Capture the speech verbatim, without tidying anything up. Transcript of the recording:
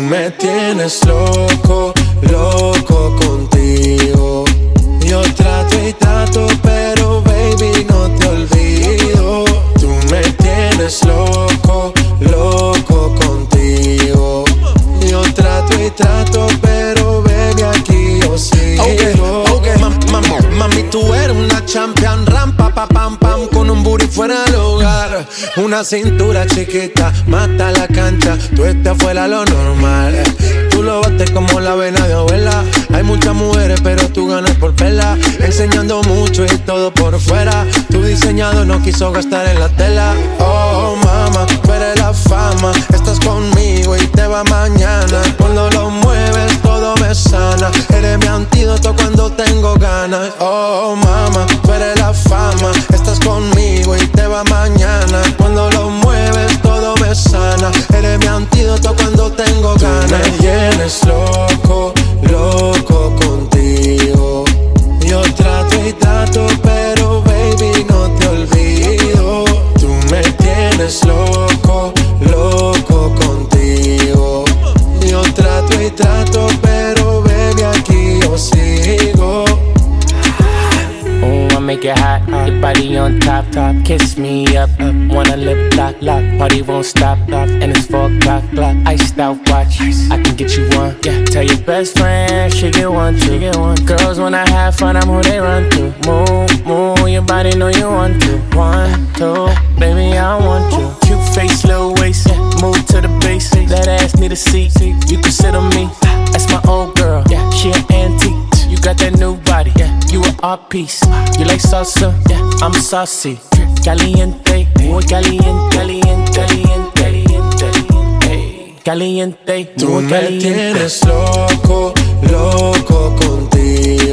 me tienes loco, loco contigo. Yo trato y trato, pero baby no te olvido. Tú me tienes loco, loco contigo. Yo trato y trato, pero baby aquí yo sigo. Okay, okay. Mam, mam, mami, tú eres una champion, rampa, pa, pam, pam, con un booty fuera del hogar. Una cintura chiquita, mata la cancha, tú estás fuera lo normal. Tú lo bates como la vena de abuela. Hay muchas mujeres, pero tú ganas por pela. Enseñando mucho y todo por fuera. Tu diseñado no quiso gastar en la tela. Oh, mama, tú eres la fama. Estás conmigo y te va mañana. Cuando lo mueves, todo me sana. Eres mi antídoto cuando tengo ganas. Oh, mama, tú eres la fama. Estás conmigo y te va mañana. Cuando lo mueves, todo me sana. Eres mi antídoto cuando tengo ganas. Tú me tienes loco, loco contigo. Yo trato y trato, pero baby no te olvido. Tú me tienes loco, loco contigo. Yo trato y trato, pero baby aquí yo sigo. Oh, I make it hot, your body on top, top. Kiss me up, up. Wanna lip lock, lock. Party won't stop, stop. And it's four o'clock, clock. Iced out watch, I can get you one. Yeah, tell your best friend she get one, she get one. Girls when I have fun, I'm who they run to. Move, move, your body know you want to. One, two, baby I want you. Cute face, little waist, yeah. Move to the base. That ass need a seat, you can sit on me. That's my old girl, yeah. She an antique. You got that new body, yeah. You an art piece. You like salsa, yeah. I'm saucy. Caliente, muy caliente, caliente, caliente, caliente, caliente. Tú me tienes loco, loco contigo.